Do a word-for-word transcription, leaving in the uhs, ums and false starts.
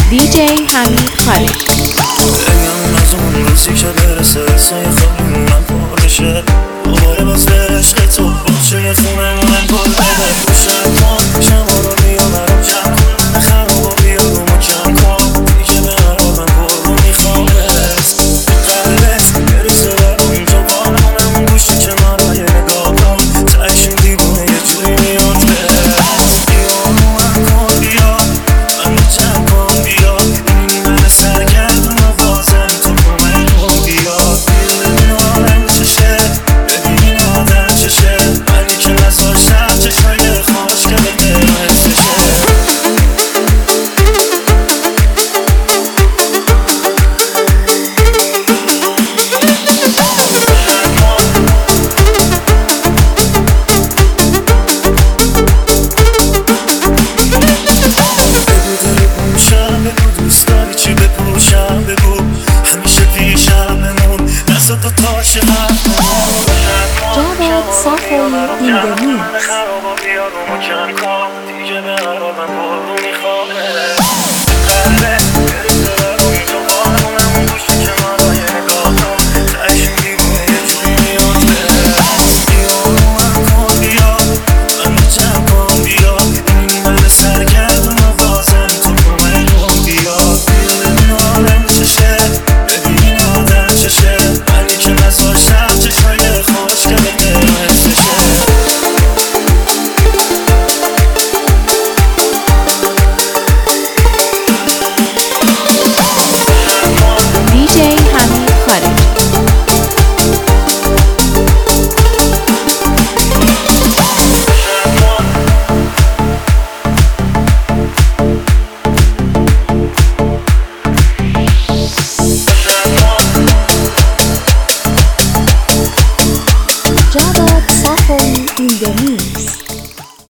دی جی حمید خالد. بگم از اون روزی که برسه سایه خواهیمونم پر بشه دوباره باز به عشق تو باشه خونه من پر بده خوشم